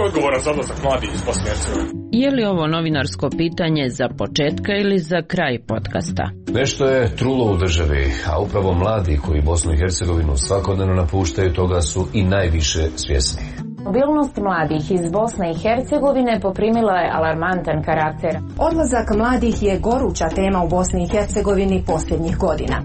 odgovoran za odlazak mladih iz Bosne i Hercegovine? Je li ovo novinarsko pitanje za početka ili za kraj podcasta? Nešto je trulo u državi, a upravo mladi koji Bosnu i Hercegovinu svakodnevno napuštaju toga su i najviše svjesni. Mobilnost mladih iz Bosne i Hercegovine poprimila je alarmantan karakter. Odlazak mladih je goruća tema u Bosni i Hercegovini posljednjih godina.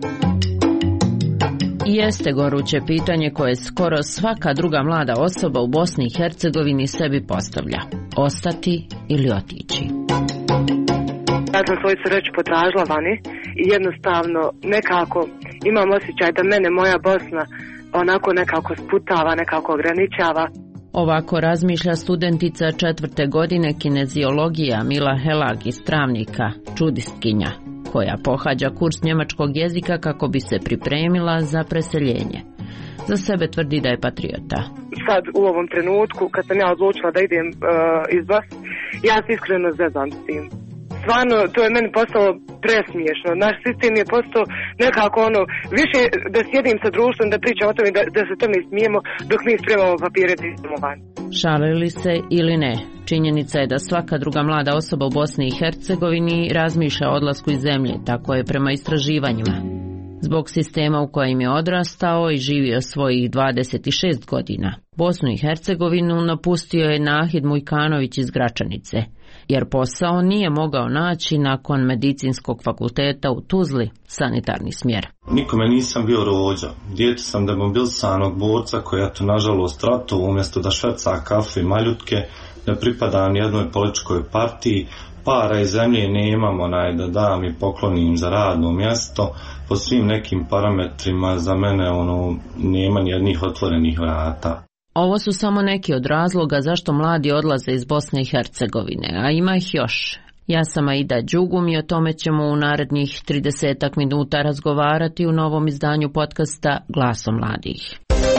Jeste goruće pitanje koje skoro svaka druga mlada osoba u Bosni i Hercegovini sebi postavlja. Ostati ili otići? Ja sam svoju sreću potražila vani i jednostavno nekako imam osjećaj da mene moja Bosna onako nekako sputava, nekako ograničava. Ovako razmišlja studentica 4. godine kineziologija Mila Helag iz Travnika, čudistkinja, koja pohađa kurs njemačkog jezika kako bi se pripremila za preseljenje. Za sebe tvrdi da je patriota. Sad u ovom trenutku kad sam ja odlučila da idem iz Bosne, ja se iskreno zezam s tim. Stvarno, to je meni postalo presmiješno. Naš sistem je postao nekako više da sjedim sa društvom, da pričam o tome, da se tome smijemo dok mi spremamo papire da idemo van. Šalili se ili ne, činjenica je da svaka druga mlada osoba u Bosni i Hercegovini razmišlja o odlasku iz zemlje, tako je prema istraživanjima. Zbog sistema u kojem je odrastao i živio svojih 26 godina, Bosnu i Hercegovinu napustio je Nahid Mujkanović iz Gračanice, jer posao nije mogao naći nakon medicinskog fakulteta u Tuzli, sanitarni smjer. Nikome nisam bio rođa. Dijete sam demobilisanog borca koji je to nažalost ratu umjesto da šverca kafe i maljutke, ne pripada ni jednoj političkoj partiji, para i zemlje nemam da dam i poklonim za radno mjesto. Po svim nekim parametrima za mene nema nijednih otvorenih vrata. Ovo su samo neki od razloga zašto mladi odlaze iz Bosne i Hercegovine, a ima ih još. Ja sam Aida Đugum i o tome ćemo u narednih 30 minuta razgovarati u novom izdanju podcasta Glasom mladih.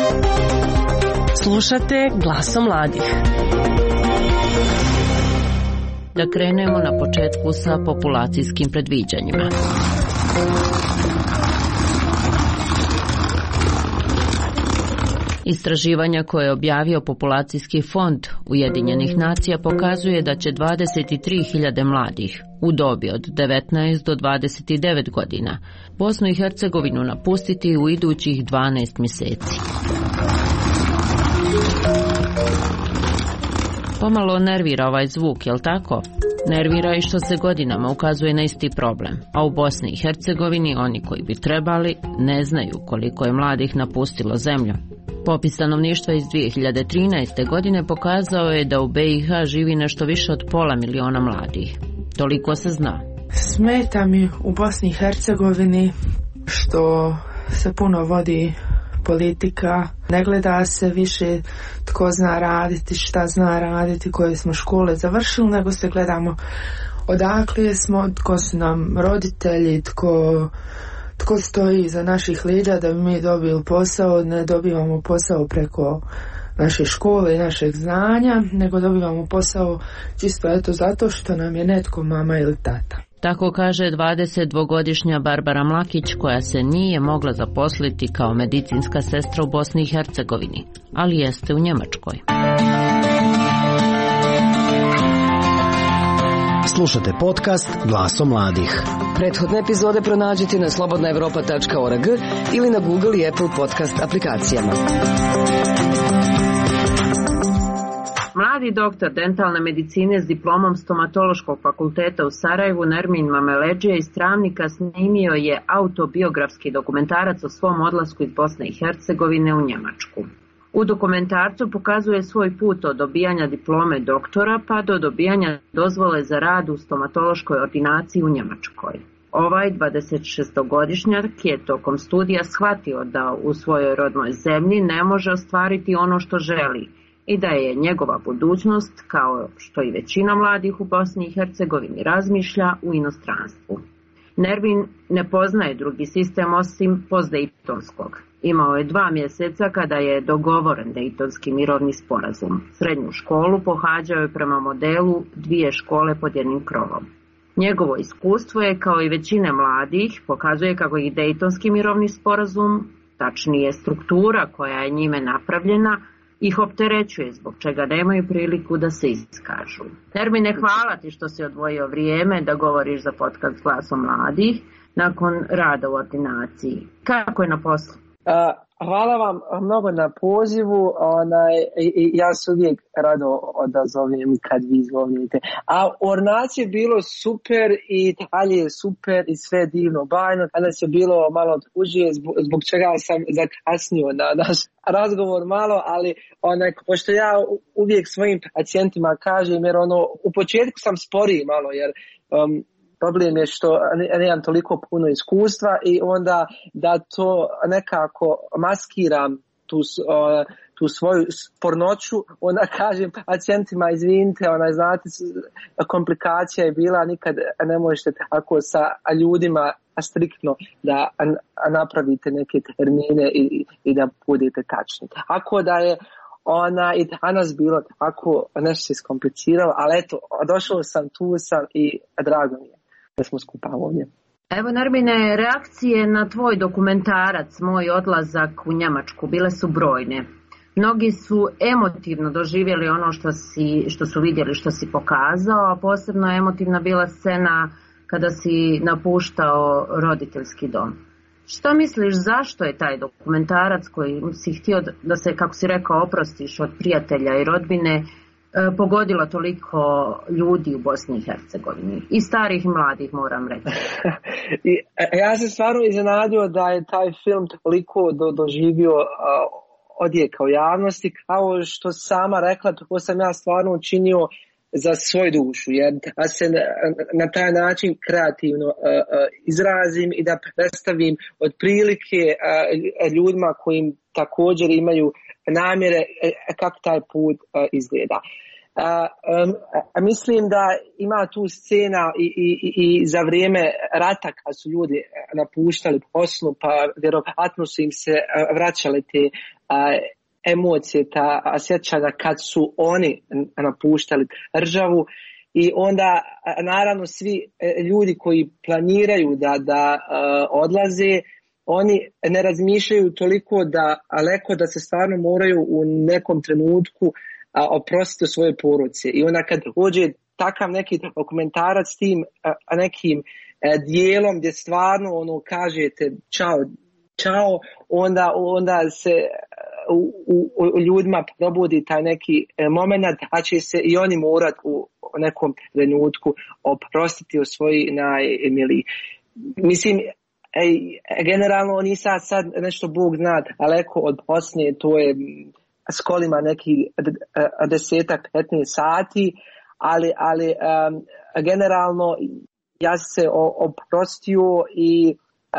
Slušate Glasom mladih. Da krenemo na početku sa populacijskim predviđanjima. Istraživanja koje je objavio Populacijski fond Ujedinjenih nacija pokazuje da će 23.000 mladih u dobi od 19 do 29 godina Bosnu i Hercegovinu napustiti u idućih 12 mjeseci. Pomalo nervira ovaj zvuk, jel tako? Nervira i što se godinama ukazuje na isti problem, a u Bosni i Hercegovini oni koji bi trebali ne znaju koliko je mladih napustilo zemlju. Popis stanovništva iz 2013. godine pokazao je da u BiH živi nešto više od 500.000 mladih. Toliko se zna. Smeta mi u Bosni i Hercegovini što se puno vodi politika, ne gleda se više tko zna raditi, šta zna raditi, koje smo škole završili, nego se gledamo odakle smo, tko su nam roditelji, tko stoji iza naših leđa da bi mi dobili posao. Ne dobivamo posao preko naše škole i našeg znanja, nego dobivamo posao čisto zato što nam je netko mama ili tata. Tako kaže 22-godišnja Barbara Mlakić, koja se nije mogla zaposliti kao medicinska sestra u Bosni i Hercegovini, ali jeste u Njemačkoj. Slušate podcast Glasom mladih. Prethodne epizode pronađite na slobodnaevropa.org ili na Google i Apple podcast aplikacijama. Mladi doktor dentalne medicine s diplomom stomatološkog fakulteta u Sarajevu Nermin Mameleđija iz Travnika snimio je autobiografski dokumentarac o svom odlasku iz Bosne i Hercegovine u Njemačku. U dokumentarcu pokazuje svoj put od dobijanja diplome doktora pa do dobijanja dozvole za rad u stomatološkoj ordinaciji u Njemačkoj. Ovaj 26-godišnjak je tokom studija shvatio da u svojoj rodnoj zemlji ne može ostvariti ono što želi i da je njegova budućnost, kao što i većina mladih u Bosni i Hercegovini razmišlja, u inostranstvu. Nermin ne poznaje drugi sistem osim postdejtonskog. Imao je 2 mjeseca kada je dogovoren dejtonski mirovni sporazum. Srednju školu pohađao je prema modelu 2 škole pod jednim krovom. Njegovo iskustvo je, kao i većine mladih, pokazuje kako i dejtonski mirovni sporazum, tačnije struktura koja je njime napravljena, ih opterećuje, zbog čega nemaju priliku da se iskažu. Nermine, hvala ti što si odvojio vrijeme da govoriš za podcast Glasom mladih nakon rada u ordinaciji. Kako je na poslu? Hvala vam mnogo na pozivu, ja se uvijek rado odazovem kad vi zovnite. A u ordinaciji je bilo super i dalje je super i sve divno bajno. Danas je bilo malo tužije zbog čega sam zakasnio na naš razgovor malo, ali pošto ja uvijek svojim pacijentima kažem, jer u početku sam sporiji malo, jer problem je što nemam toliko puno iskustva i onda da to nekako maskiram tu svoju spornoću, onda kažem pacijentima izvinite, znate, komplikacija je bila, nikad ne možete tako sa ljudima striktno da napravite neke termine i da budete tačni. Ako da je i danas bilo tako, nešto se iskompliciralo, ali eto, došao sam, tu sam i drago mi je da smo skupa ovdje. Evo, Nermine, reakcije na tvoj dokumentarac, Moj odlazak u Njemačku, bile su brojne. Mnogi su emotivno doživjeli ono što su vidjeli, što si pokazao, a posebno emotivna bila scena kada si napuštao roditeljski dom. Što misliš, zašto je taj dokumentarac koji si htio da se, kako si rekao, oprostiš od prijatelja i rodbine, pogodilo toliko ljudi u Bosni i Hercegovini, i starih i mladih, moram reći? Ja se stvarno iznenadio da je taj film toliko doživio odjeka u javnosti, kao što sama rekla, to sam ja stvarno učinio za svoju dušu, jer da se na taj način kreativno izrazim i da predstavim otprilike ljudima kojim također imaju namjere kako taj put izgleda. Mislim da ima tu scena i za vrijeme rata kad su ljudi napuštali Bosnu, pa vjerovatno su im se vraćale te emocije, ta sjećanja kad su oni napuštali državu. I onda naravno svi ljudi koji planiraju da odlaze, oni ne razmišljaju toliko daleko da se stvarno moraju u nekom trenutku oprostiti svoje poruci. I onda kad dođe takav neki dokumentarac s tim nekim dijelom gdje stvarno kažete čao, onda se u ljudima probudi taj neki moment, a će se i oni morati u nekom trenutku oprostiti o svoji najmiliji. Mislim, generalno nisam sad nešto Bog zna daleko od Bosne, to je s kolima nekih 10-15 sati, ali generalno ja se oprostio i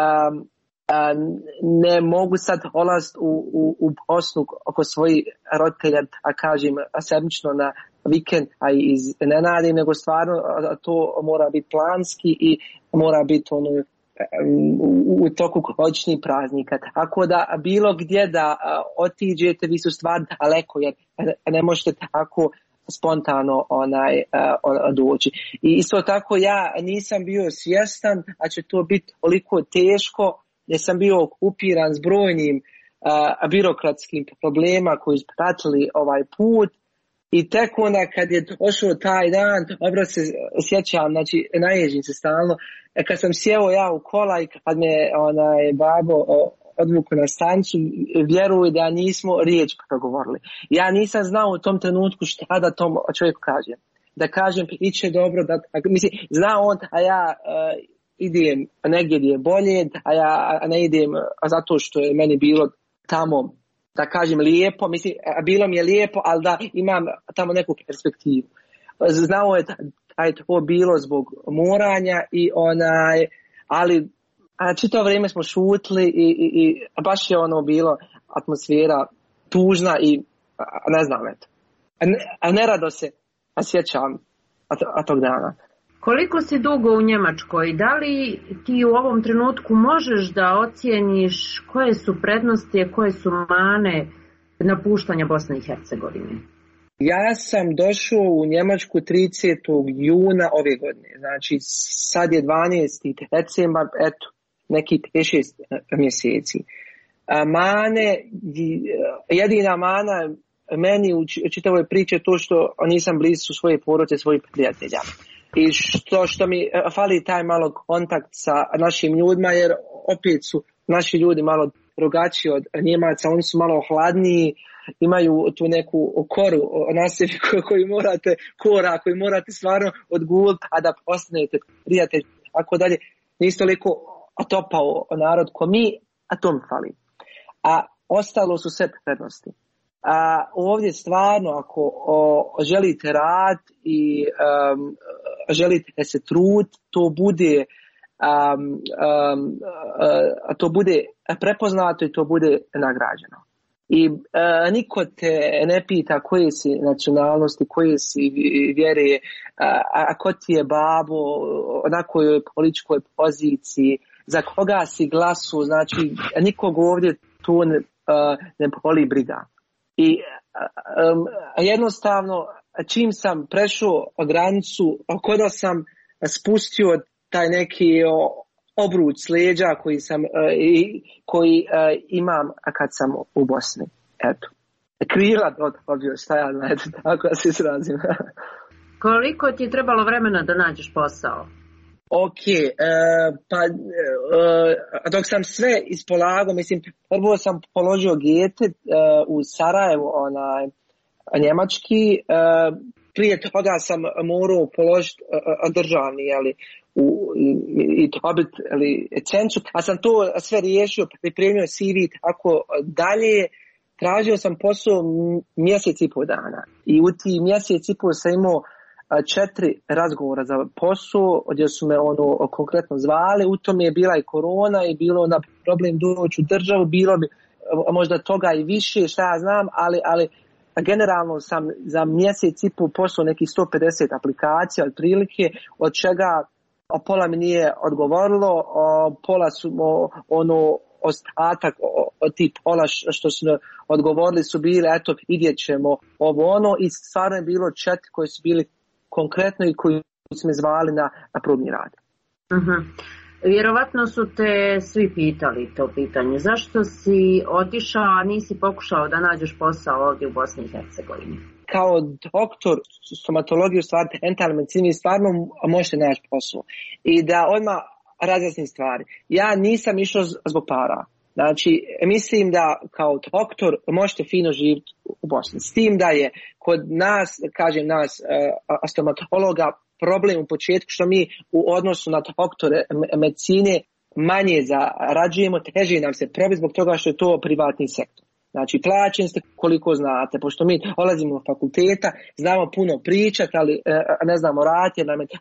ne mogu sad olaziti u Bosnu oko svojih roditelja, a kažem sedmično na vikend, a iznenadim, nego stvarno to mora biti planski i mora biti u toku godišnjih praznika. Tako da bilo gdje da otiđete, vi su stvarno daleko, jer ne možete tako spontano doći. I isto tako ja nisam bio svjestan, a će to biti toliko teško, jer sam bio okupiran s brojnim birokratskim problema koji su pratili ovaj put. I tek onda kad je došao taj dan, dobro se sjećam, znači naježim se stalno, kad sam sjeo ja u kola i kad me babo odvuku na stanicu, vjeruj da nismo riječ progovorili. Ja nisam znao u tom trenutku šta da tom čovjeku kažem. Da kažem, iće dobro, mislim, zna on, a ja idem negdje gdje je bolje, a ja ne idem zato što je meni bilo tamo, da kažem, lijepo, mislim, bilo mi je lijepo, ali da imam tamo neku perspektivu. Znao je da je to bilo zbog moranja i ali čitavo vrijeme smo šutili i baš je bilo atmosfera tužna i ne znam, eto. A nerado se sjećam tog dana. Koliko si dugo u Njemačkoj? Da li ti u ovom trenutku možeš da ocijeniš koje su prednosti, koje su mane napuštanja Bosne i Hercegovine? Ja sam došao u Njemačku 30. juna ove godine. Znači sad je 12. decembar, eto, neki 5-6 mjeseci. Mane, jedina mana meni u čitavoj priči to što nisam blizu svoje porodice, svojih prijatelja. I što mi fali taj malo kontakt sa našim ljudima, jer opet su naši ljudi malo drugačiji od Njemaca, oni su malo hladniji, imaju tu neku koru na sebi koju morate stvarno odguliti, a da postanete prijatelj, tako dalje. Nisi toliko topao narod ko mi, a to mi fali. A ostalo su sve prednosti. A ovdje stvarno, ako želite rad i želite se trud, to bude prepoznato i to bude nagrađeno. I niko te ne pita koje si nacionalnosti, koje si vjere, a ko ti je babo, na kojoj političkoj poziciji, za koga si glasu, znači nikog ovdje tu ne boli briga. I jednostavno čim sam prešao granicu, kada sam spustio taj neki obruč s leđa koji imam kad sam u Bosni. Eto. Krila dobio, šta ja ne, tako da se izrazim. Koliko ti je trebalo vremena da nađeš posao? Ok, dok sam sve ispolagao, mislim, prvo sam položio GETE u Sarajevu, njemački, prije toga sam morao položiti državni, i dobiti licencu, a sam to sve riješio, pripremio CV tako dalje. Tražio sam posao mjesec i pol dana i u ti mjesec i pol sam imao 4 razgovora za posao gdje su me konkretno zvali. U tom je bila i korona i bilo na problem doći u državu, bilo bi možda toga i više, šta ja znam, ali generalno sam za mjesec i pol poslao nekih 150 aplikacija otprilike, od čega pola mi nije odgovorilo, pola su ostatak od tih pola što su odgovorili su bili, eto vidjet ćemo i stvarno je bilo 4 koji su bili konkretno i koji su me zvali na probni rad. Vjerovatno su te svi pitali to pitanje. Zašto si otišao, a nisi pokušao da nađeš posao ovdje u Bosni i Hercegovini? Kao doktor stomatologije, stvari dentalne medicine, stvarno možete naći posao. I da odmah razjasnim stvari. Ja nisam išao zbog para. Znači, mislim da kao doktor možete fino živjeti u Bosni. S tim da je kod nas, kažem nas, stomatologa, problem u početku što mi u odnosu na doktore medicine manje zarađujemo, teže nam se probiti zbog toga što je to privatni sektor. Znači, plaćeni ste koliko znate, pošto mi dolazimo od fakulteta, znamo puno pričati, ali ne znamo raditi, jer nam je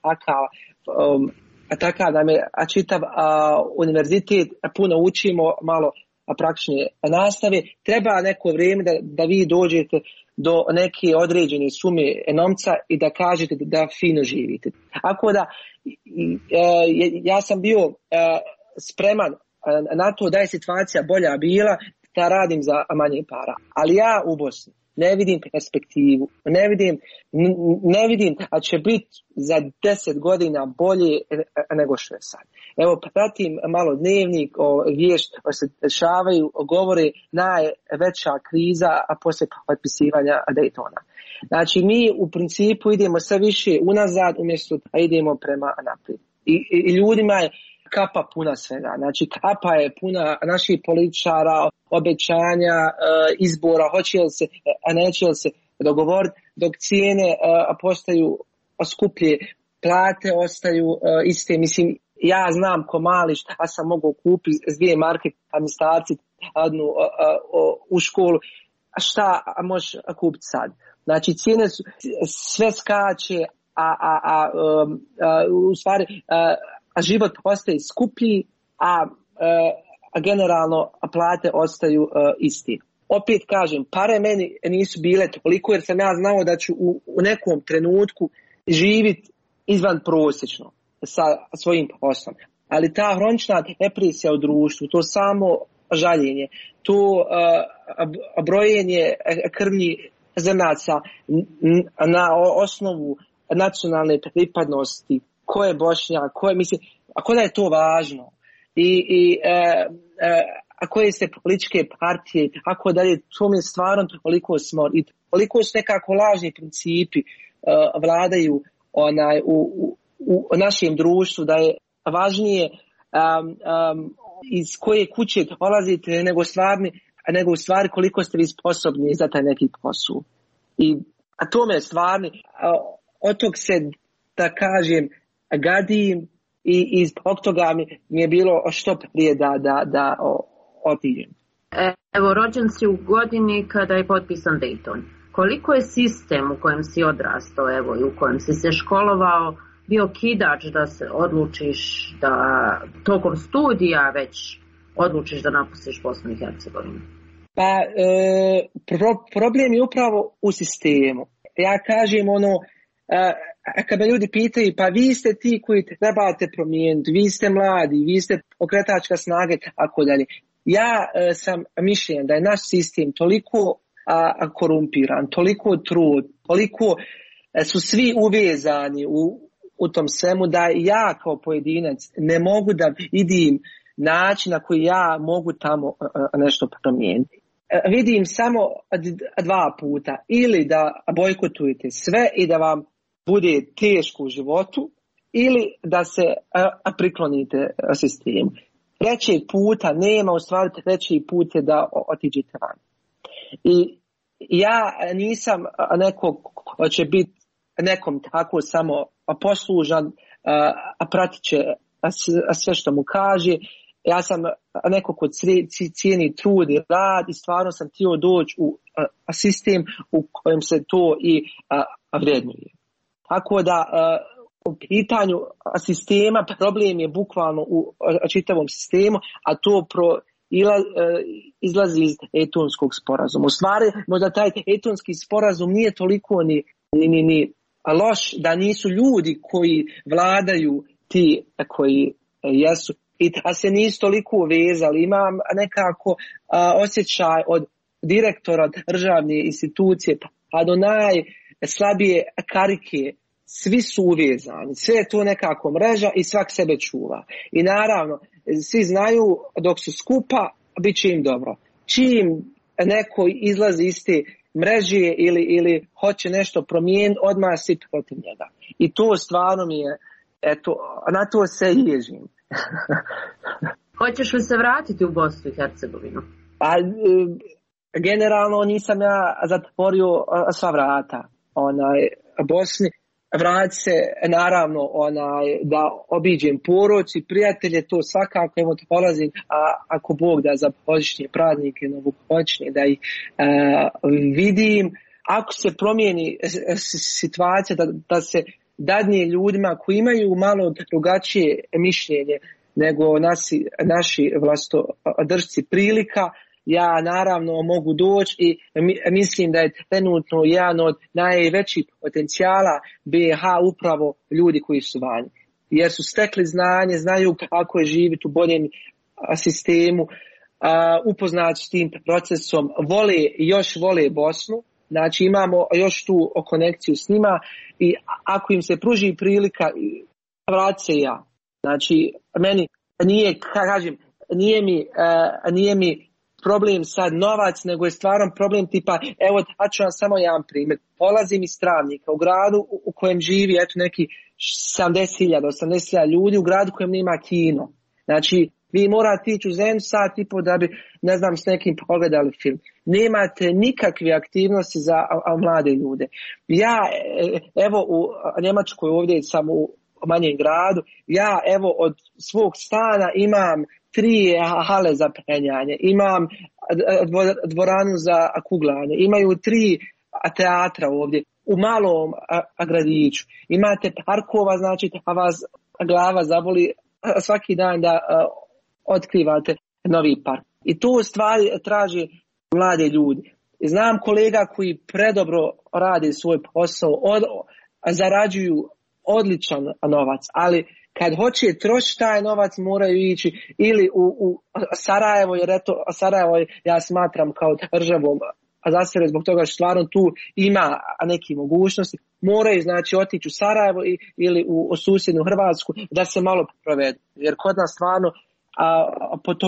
takav nam je čitav univerzitet, puno učimo, malo praktične nastave. Treba neko vrijeme da vi dođete do neke određene sume novca i da kažete da fino živite. Tako da ja sam bio spreman na to da je situacija bolja bila, da radim za manje para. Ali ja u Bosni ne vidim perspektivu, ne vidim da će biti za 10 godina bolje nego što je sad. Evo, pratim malo dnevnik, vijesti se dešavaju, govore najveća kriza poslije potpisivanja Daytona. Znači, mi u principu idemo sve više unazad umjesto da idemo prema naprijed. I ljudima je kapa puna svega. Znači, kapa je puna naših političara, obećanja, izbora, hoće li se, a neće li se dogovoriti, dok cijene postaju skuplje, plate ostaju iste. Mislim, ja znam ko mali šta sam mogao kupiti s 2 marke, a mi starci adnu u školu, a šta možeš kupiti sad? Znači, cijene su, sve skače, u stvari život postaje skuplji, a generalno plate ostaju isti. Opet kažem, pare meni nisu bile toliko jer sam ja znao da ću u nekom trenutku živjeti izvan prosječno sa svojim poslom. Ali ta hronična depresija u društvu, to samo žaljenje, to brojenje krvnih zrnaca na osnovu nacionalne pripadnosti, ko je Bošnjak, mislim, ako da je to važno. a koje ste političke partije, ako dalje, to mi je stvarno toliko smor i toliko su nekako lažni principi vladaju u našem društvu, da je važnije iz koje kuće dolazite nego u stvari koliko ste vi sposobni za taj neki posao. A to me stvarno, od tog se, da kažem, gadim i zbog toga mi je bilo što prije da otiđem. Evo, rođen si u godini kada je potpisan Dayton. Koliko je sistem u kojem si odrastao, evo, i u kojem si se školovao, bio kidač da se odlučiš da tokom studija već odlučiš da napustiš Bosnu i Hercegovinu? Pa, problem je upravo u sistemu. Ja kažem kad me ljudi pitaju, pa vi ste ti koji trebate promijeniti, vi ste mladi, vi ste pokretačka snaga, tako dalje. Ja sam mišljen da je naš sistem toliko korumpiran, toliko trud, toliko su svi uvezani u tom svemu, da ja kao pojedinac ne mogu da vidim način na koji ja mogu tamo nešto promijeniti. Vidim samo dva puta, ili da bojkotujete sve i da vam bude teško u životu, ili da se priklonite sistemu. Trećeg puta nema, u stvari treći put je da otiđete van. I ja nisam neko ko će biti nekom tako samo poslužan, a pratit će sve što mu kaže. Ja sam neko ko cijeni trud i rad i stvarno sam htio doći u sistem u kojem se to i vrednuje. Tako da u pitanju sistema problem je bukvalno u čitavom sistemu, a to izlazi iz Daytonskog sporazuma. U stvari, možda taj Daytonski sporazum nije toliko ni loš, da nisu ljudi koji vladaju ti koji jesu i da se nisu toliko vezali. Imam nekako osjećaj od direktora državne institucije pa do najslabije karike, svi su uvezani, sve je to nekako mreža i svak sebe čuva. I naravno, svi znaju dok su skupa, bit će im dobro. Čim neko izlazi iz te mreže ili hoće nešto promijeniti, odmah si protiv njega. I to stvarno mi je, eto, na to se ježim. Hoćeš li se vratiti u Bosnu i Hercegovinu? Pa, generalno nisam ja zatvorio sva vrata Bosni. Vrati se, naravno, da obiđem porodicu i prijatelje, to svakako, evo to polazim, ako Bog da za božićne praznike, novogodišnje, da ih vidim. Ako se promijeni situacija, da se dadne ljudima koji imaju malo drugačije mišljenje nego naši vlastodržci prilika, ja naravno mogu doći i mislim da je trenutno jedan od najvećih potencijala BiH upravo ljudi koji su vani. Jer su stekli znanje, znaju kako je živjeti u boljem sistemu, upoznati s tim procesom, vole Bosnu, znači imamo još tu konekciju s njima i ako im se pruži prilika, vrati se ja. Znači, meni nije, kažem, nije mi problem sad novac, nego je stvaran problem tipa, evo, da ću vam samo jedan primjer. Polazim iz Travnika, u gradu u kojem živi neki 70.000, 80.000 ljudi, u gradu u kojem nema kino. Znači, vi morate ići u zemlju sat i po da bi, ne znam, s nekim pogledali film. Nemate nikakve aktivnosti za mlade ljude. Ja, evo, u Njemačkoj ovdje sam u manjem gradu, ja, evo, od svog stana imam 3 hale za penjanje, imam dvoranu za kuglanje, imaju 3 teatra ovdje u malom gradiću. Imate parkova, znači a vas glava zaboli svaki dan da otkrivate novi park. I to stvari traži mlade ljudi. Znam kolega koji predobro rade svoj posao, zarađuju odličan novac, ali kad hoće trošiti taj novac moraju ići ili u Sarajevo, jer eto Sarajevo ja smatram kao državom za sebe zbog toga što stvarno tu ima neke mogućnosti, moraju znači otići u Sarajevo ili u susjednu Hrvatsku da se malo provedu. Jer kod nas stvarno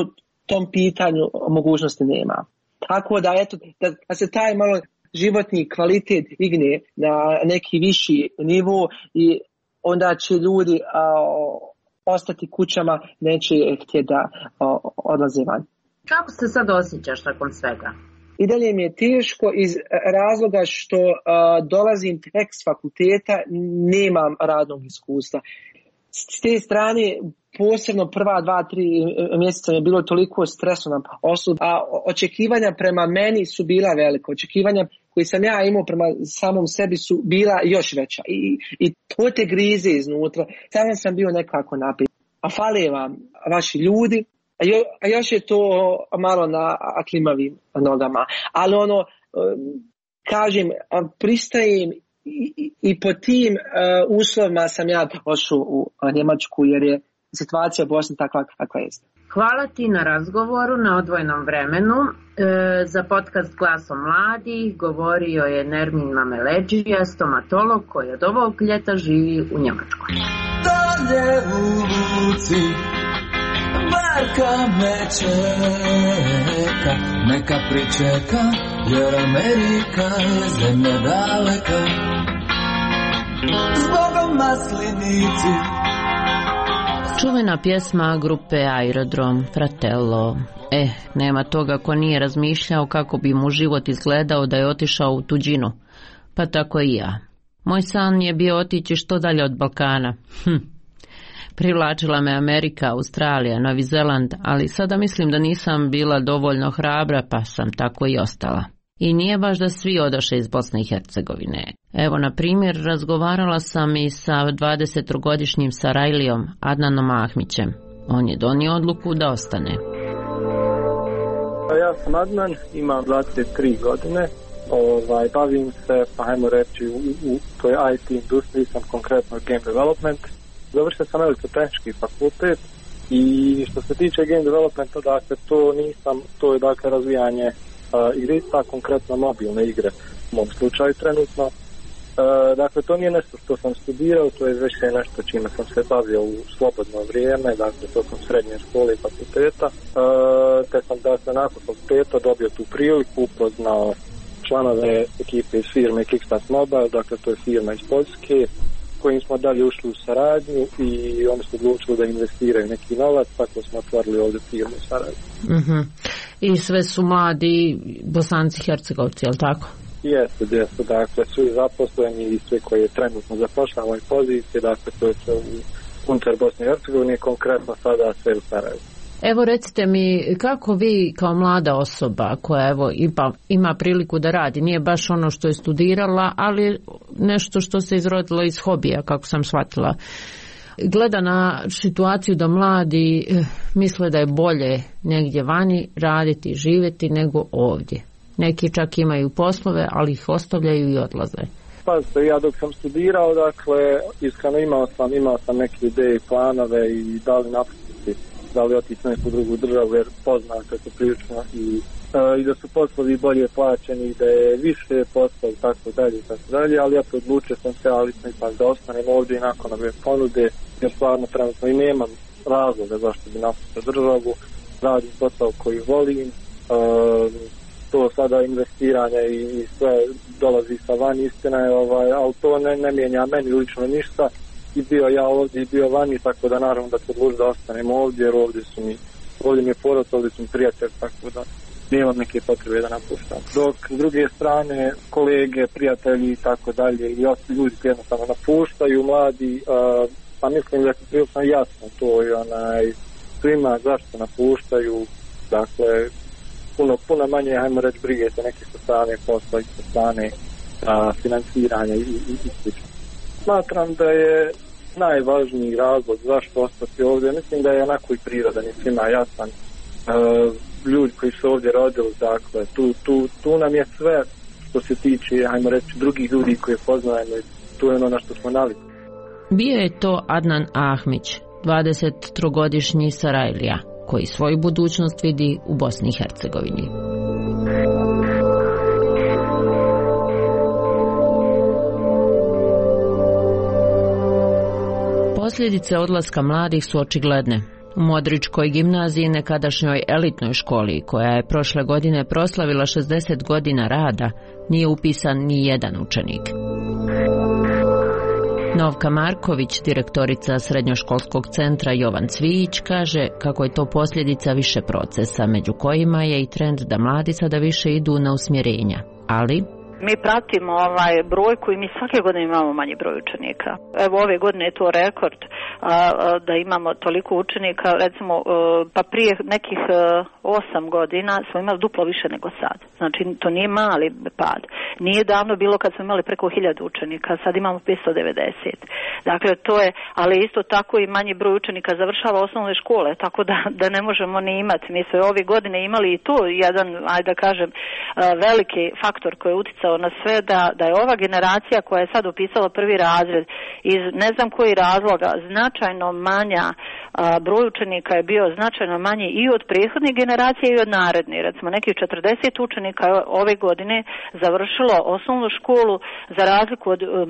tom pitanju mogućnosti nema. Tako da, eto, da se taj malo životni kvalitet digne na neki viši nivo i onda će ljudi ostati kućama, neće htjeti da odlaze van. Kako se sad osjećaš nakon svega? I dalje mi je teško iz razloga što dolazim tek s fakulteta, nemam radnog iskustva. S te strane, posebno prva 2-3 mjeseca mi je bilo toliko stresno na poslu, a očekivanja prema meni su bila velika. Očekivanja koje sam ja imao prema samom sebi su bila još veća. I to te grize iznutra. Sada sam bio nekako napet. A fale vam vaši ljudi, a još je to malo na klimavim nogama. Ali kažem, pristajem i po tim uslovima sam ja došao u Njemačku jer je situacija u Bosni takva kakva je. Hvala ti na razgovoru na odvojenom vremenu. Za podcast Glasom mladih govorio je Nermin Mameleđija, stomatolog koji od ovog ljeta živi u Njemačkoj. Dalje u luci barka me čeka, neka pričeka, jer Amerika je zemlja daleka. Zbogom maslinici. Čuvena pjesma grupe Aerodrom, Fratello. Nema toga ko nije razmišljao kako bi mu život izgledao da je otišao u tuđinu. Pa tako i ja. Moj san je bio otići što dalje od Balkana. Privlačila me Amerika, Australija, Novi Zeland, ali sada mislim da nisam bila dovoljno hrabra, pa sam tako i ostala. I nije baš da svi odoše iz Bosne i Hercegovine. Evo, na primjer, razgovarala sam i sa 20-godišnjim Sarajlijom, Adnanom Ahmićem. On je donio odluku da ostane. Ja sam Adnan, imam 23 godine. Bavim se, pa hajmo reći, u toj IT industriji, sam konkretno game development. Završio sam elektrotehnički fakultet i što se tiče game developmenta, dakle, to je dakle razvijanje igrica, konkretno mobilne igre u mom slučaju trenutno. Dakle, to nije nešto što sam studirao, to je već nešto čime sam se bavio u slobodno vrijeme, dakle, tokom srednje škole i fakulteta. Te sam, dakle, nakon fakulteta dobio tu priliku, upoznao članove ekipe iz firme Kickstart Mobile, dakle, to je firma iz Poljske, kojim smo dalje ušli u saradnju i oni su odlučili da investiraju neki novac, tako smo otvorili ovdje firmu u Sarajevu. I sve su mladi Bosanci Hercegovci, je li tako? Jeste, dakle, svi zaposleni i svi koji je trenutno zapošljavamo ovoj poziciji, dakle, to je unutar Bosne i Hercegovine, konkretno sada sve u Sarajevu. Evo, recite mi, kako vi kao mlada osoba koja ima priliku da radi, nije baš ono što je studirala, ali nešto što se izrodilo iz hobija, kako sam shvatila, gleda na situaciju da mladi misle da je bolje negdje vani raditi i živjeti nego ovdje. Neki čak imaju poslove, ali ih ostavljaju i odlaze. Pa ja dok sam studirao, dakle, iskreno imao sam neke ideje i planove i da li otići na neku drugu državu, jer poznate su prilično i da su poslovi bolje plaćeni, da je više posla i tako dalje, ali ja to odlučio sam se, ali sam ipak da ostanem ovdje i nakon ove ponude, jer stvarno trenutno i nemam razloga zašto bi napustio državu, radim posao koji volim, to sada investiranje i sve dolazi sa van, istina je, ali to ne mijenja meni lično ništa. I bio ja ovdje i bio vani, tako da naravno da se odlučim da ostanem ovdje, jer ovdje mi je porod, ovdje su mi prijatelj, tako da nemam neke potrebe da napuštam. Dok s druge strane kolege, prijatelji i tako dalje i ljudi koji jednostavno napuštaju, mladi, pa mislim da je prilično jasno to i svima zašto napuštaju, dakle puno manje, hajmo reći, brige se neke sa strane posla i sa strane financiranja i slično. Smatram da je najvažniji razlog zašto ostati ovdje, mislim da je onako i prirodan i svima jasan. Ljudi koji su ovdje rodili, dakle, tu nam je sve što se tiče, hajmo reći, drugih ljudi koje poznajemo, tu je ono na što smo navikli. Bio je to Adnan Ahmić, 23-godišnji Sarajlija, koji svoju budućnost vidi u Bosni i Hercegovini. Posljedice odlaska mladih su očigledne. U Modričkoj gimnaziji, nekadašnjoj elitnoj školi, koja je prošle godine proslavila 60 godina rada, nije upisan ni jedan učenik. Novka Marković, direktorica Srednjoškolskog centra Jovan Cvijić, kaže kako je to posljedica više procesa, među kojima je i trend da mladi sada više idu na usmjerenja, ali mi pratimo brojku i mi svake godine imamo manji broj učenika. Evo ove godine je to rekord da imamo toliko učenika, recimo pa prije nekih 8 godina smo imali duplo više nego sad. Znači to nije mali pad. Nije davno bilo kad smo imali preko 1000 učenika, sad imamo 590. Dakle to je, ali isto tako i manji broj učenika završava osnovne škole, tako da ne možemo ni imati. Mi smo ove godine imali i to jedan, ajde da kažem, veliki faktor koji je uticao na sve da je ova generacija koja je sad upisala prvi razred iz ne znam koji razloga značajno manja, broj učenika je bio značajno manji i od prethodnih generacija i od narednih. Recimo nekih 40 učenika ove godine završilo osnovnu školu za razliku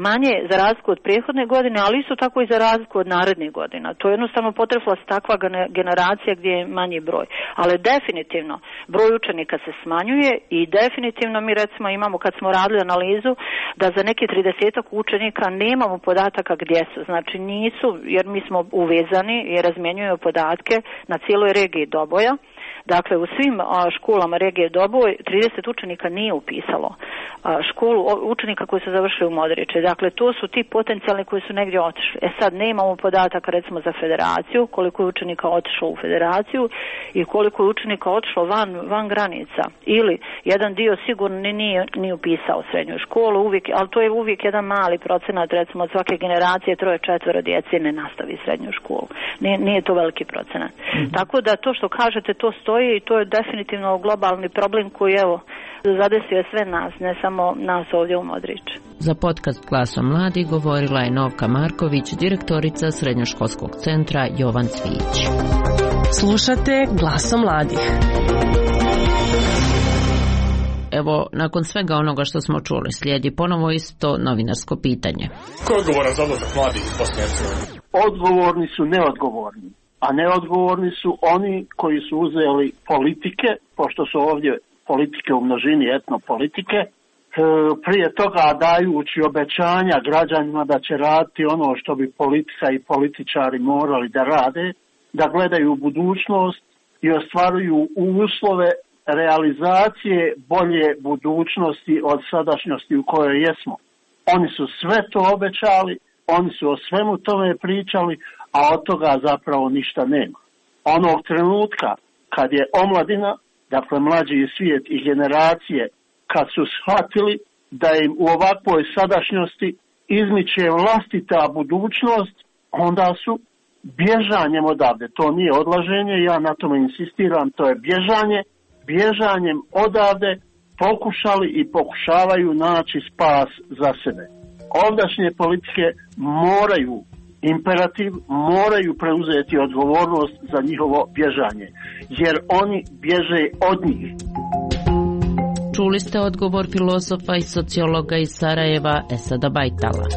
od prethodne godine, ali isto tako i za razliku od narednih godina. To je jednostavno potrefila se takva generacija gdje je manji broj. Ali definitivno broj učenika se smanjuje i definitivno mi recimo imamo, kad smo radili analizu, da za neki 30 učenika nemamo podataka gdje su. Znači nisu, jer mi smo uvezani i razmjenjujemo podatke na cijeloj regiji Doboja. Dakle, u svim školama regije Doboj 30 učenika nije upisalo školu učenika koji su završili u Modriče. Dakle, to su ti potencijalni koji su negdje otišli. Sad nemamo podataka recimo za federaciju, koliko je učenika otišlo u federaciju i koliko je učenika otišlo van granica. Ili jedan dio sigurno nije upisao srednju školu, ali to je uvijek jedan mali procenat, recimo od svake generacije 3-4 djece ne nastavi srednju školu. Nije to veliki procenat. Tako da to što kažete, to stoji i to je definitivno globalni problem koji zadesio sve nas, ne samo nas ovdje u Modriču. Za podcast Glasom mladih govorila je Novka Marković, direktorica Srednjoškolskog centra Jovan Cvijić. Slušate Glasom mladih. Evo, nakon svega onoga što smo čuli, slijedi ponovo isto novinarsko pitanje. Ko je odgovoran za odlazak mladih iz Bosne i Hercegovine? Odgovorni su neodgovorni, a neodgovorni su oni koji su uzeli politike, pošto su ovdje politike u množini, etnopolitike, prije toga dajući obećanja građanima da će raditi ono što bi politika i političari morali da rade, da gledaju u budućnost i ostvaruju uslove realizacije bolje budućnosti od sadašnjosti u kojoj jesmo. Oni su sve to obećali, oni su o svemu tome pričali, a od toga zapravo ništa nema. Onog trenutka kad je omladina, dakle mlađi svijet i generacije, kad su shvatili da im u ovakvoj sadašnjosti izmiče vlastita budućnost, onda su bježanjem odavde, to nije odlaženje, ja na tome insistiram, to je bježanjem odavde pokušali i pokušavaju naći spas za sebe. Ovdašnje politike moraju imperativ, moraju preuzeti odgovornost za njihovo bježanje, jer oni bježe od njih. Čuli ste odgovor filozofa i sociologa iz Sarajeva Esada Bajtala.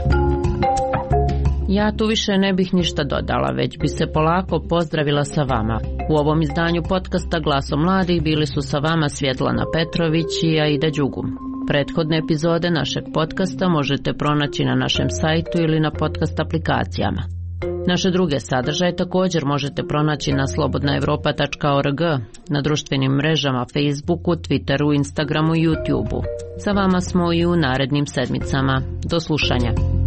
Ja tu više ne bih ništa dodala, već bi se polako pozdravila sa vama. U ovom izdanju podcasta Glasom mladih bili su sa vama Svjetlana Petrović i Aida Đugum. Prethodne epizode našeg podcasta možete pronaći na našem sajtu ili na podcast aplikacijama. Naše druge sadržaje također možete pronaći na slobodnaevropa.org, na društvenim mrežama Facebooku, Twitteru, Instagramu i YouTubeu. Sa vama smo i u narednim sedmicama. Do slušanja.